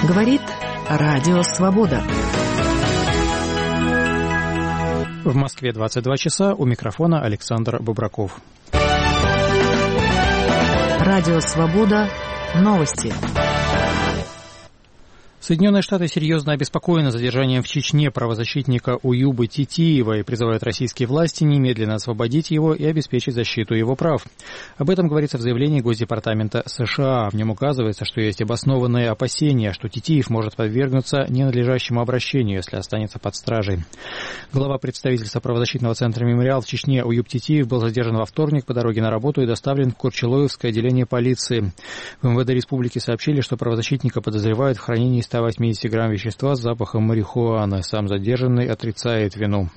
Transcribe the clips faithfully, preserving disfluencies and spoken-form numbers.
Говорит Радио Свобода. В Москве двадцать два часа, у микрофона Александр Бобраков. Радио Свобода. Новости. Соединенные Штаты серьезно обеспокоены задержанием в Чечне правозащитника Уюбы Титиева и призывают российские власти немедленно освободить его и обеспечить защиту его прав. Об этом говорится в заявлении Госдепартамента США. В нем указывается, что есть обоснованные опасения, что Титиев может подвергнуться ненадлежащему обращению, если останется под стражей. Глава представительства правозащитного центра «Мемориал» в Чечне Уюб Титиев был задержан во вторник по дороге на работу и доставлен в Курчелоевское отделение полиции. В эм вэ дэ республики сообщили, что правозащитника подозревают в хранении ста восьмидесяти грамм вещества с запахом марихуаны. Сам задержанный отрицает вину.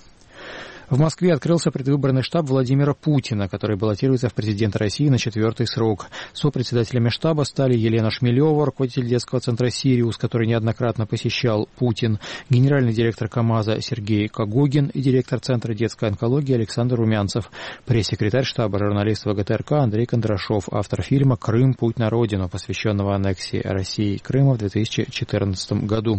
В Москве открылся предвыборный штаб Владимира Путина, который баллотируется в президенты России на четвертый срок. Сопредседателями штаба стали Елена Шмелева, руководитель детского центра «Сириус», который неоднократно посещал Путин, генеральный директор КамАЗа Сергей Когогин и директор Центра детской онкологии Александр Румянцев, пресс-секретарь штаба, журналист вэ гэ тэ эр ка Андрей Кондрашов, автор фильма «Крым. Путь на родину», посвященного аннексии России и Крыма в две тысячи четырнадцатом году.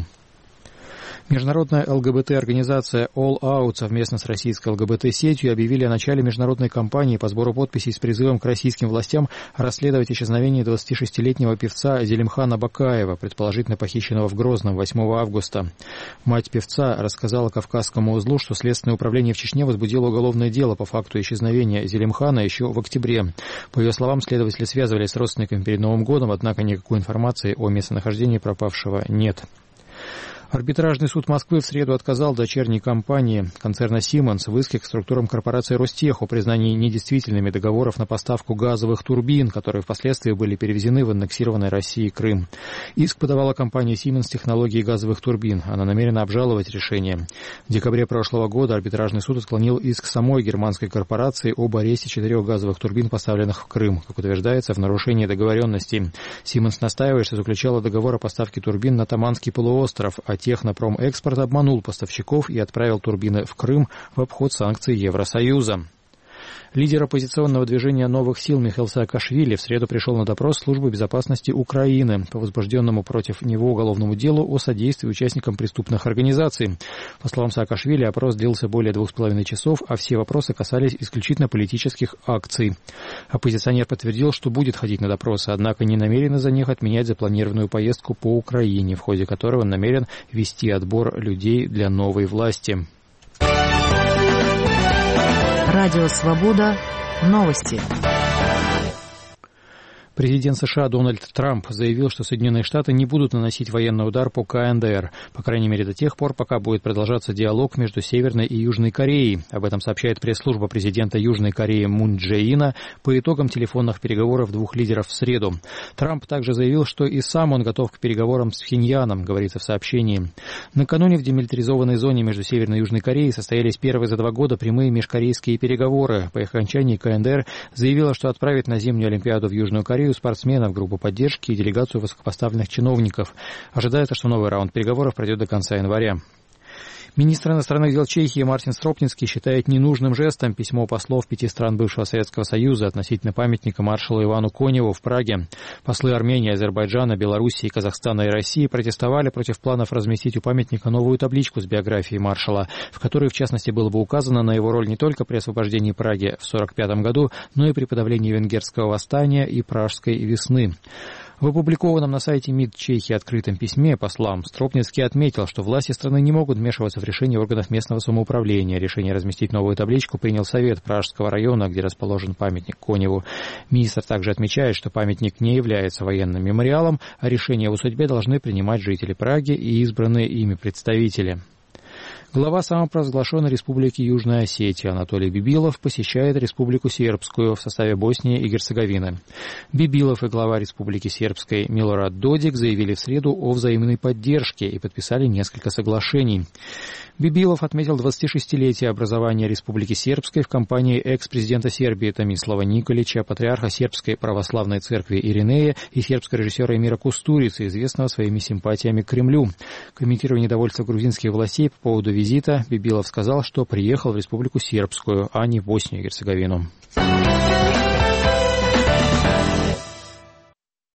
Международная эл гэ бэ тэ-организация All Out совместно с российской эл гэ бэ тэ-сетью объявили о начале международной кампании по сбору подписей с призывом к российским властям расследовать исчезновение двадцатишестилетнего певца Зелимхана Бакаева, предположительно похищенного в Грозном восьмого августа. Мать певца рассказала Кавказскому узлу, что Следственное управление в Чечне возбудило уголовное дело по факту исчезновения Зелимхана еще в октябре. По ее словам, следователи связывались с родственниками перед Новым годом, однако никакой информации о местонахождении пропавшего нет. Арбитражный суд Москвы в среду отказал дочерней компании концерна «Сименс» в иске к структурам корпорации «Ростех» о признании недействительными договоров на поставку газовых турбин, которые впоследствии были перевезены в аннексированный Россией Крым. Иск подавала компания «Сименс» технологии газовых турбин. Она намерена обжаловать решение. В декабре прошлого года арбитражный суд отклонил иск самой германской корпорации об аресте четырех газовых турбин, поставленных в Крым, как утверждается, в нарушении договоренностей. «Сименс» настаивает, что заключала договор о поставке турбин на Таманский полуостров, а Технопромэкспорт обманул поставщиков и отправил турбины в Крым в обход санкций Евросоюза. Лидер оппозиционного движения «Новых сил» Михаил Саакашвили в среду пришел на допрос Службы безопасности Украины по возбужденному против него уголовному делу о содействии участникам преступных организаций. По словам Саакашвили, опрос длился более двух с половиной часов, а все вопросы касались исключительно политических акций. Оппозиционер подтвердил, что будет ходить на допросы, однако не намерен из-за них отменять запланированную поездку по Украине, в ходе которой он намерен вести отбор людей для новой власти. Радио Свобода. Новости. Президент США Дональд Трамп заявил, что Соединенные Штаты не будут наносить военный удар по ка эн дэ эр, по крайней мере до тех пор, пока будет продолжаться диалог между Северной и Южной Кореей. Об этом сообщает пресс-служба президента Южной Кореи Мун Чжэ Ина по итогам телефонных переговоров двух лидеров в среду. Трамп также заявил, что и сам он готов к переговорам с Пхеньяном, говорится в сообщении. Накануне в демилитаризованной зоне между Северной и Южной Кореей состоялись первые за два года прямые межкорейские переговоры. По их окончании ка эн дэ эр заявила, что отправит на зимнюю Олимпиаду в Южную Корею спортсменов, группу поддержки и делегацию высокопоставленных чиновников. Ожидается, что новый раунд переговоров пройдет до конца января. Министр иностранных дел Чехии Мартин Стропницкий считает ненужным жестом письмо послов пяти стран бывшего Советского Союза относительно памятника маршалу Ивану Коневу в Праге. Послы Армении, Азербайджана, Белоруссии, Казахстана и России протестовали против планов разместить у памятника новую табличку с биографией маршала, в которой, в частности, было бы указано на его роль не только при освобождении Праги в сорок пятом году, но и при подавлении венгерского восстания и Пражской весны. В опубликованном на сайте МИД Чехии открытом письме послам Стропницкий отметил, что власти страны не могут вмешиваться в решение органов местного самоуправления. Решение разместить новую табличку принял Совет Пражского района, где расположен памятник Коневу. Министр также отмечает, что памятник не является военным мемориалом, а решение о судьбе должны принимать жители Праги и избранные ими представители. Глава самопровозглашенной республики Южная Осетия Анатолий Бибилов посещает Республику Сербскую в составе Боснии и Герцеговины. Бибилов и глава Республики Сербской Милорад Додик заявили в среду о взаимной поддержке и подписали несколько соглашений. Бибилов отметил двадцатишестилетие образования Республики Сербской в компании экс-президента Сербии Томислава Николича, патриарха Сербской православной церкви Иринея и сербского режиссера Эмира Кустурицы, известного своими симпатиями к Кремлю. Комментируя недовольство грузинских властей по поводу визита, Бибилов сказал, что приехал в Республику Сербскую, а не в Боснию и Герцеговину.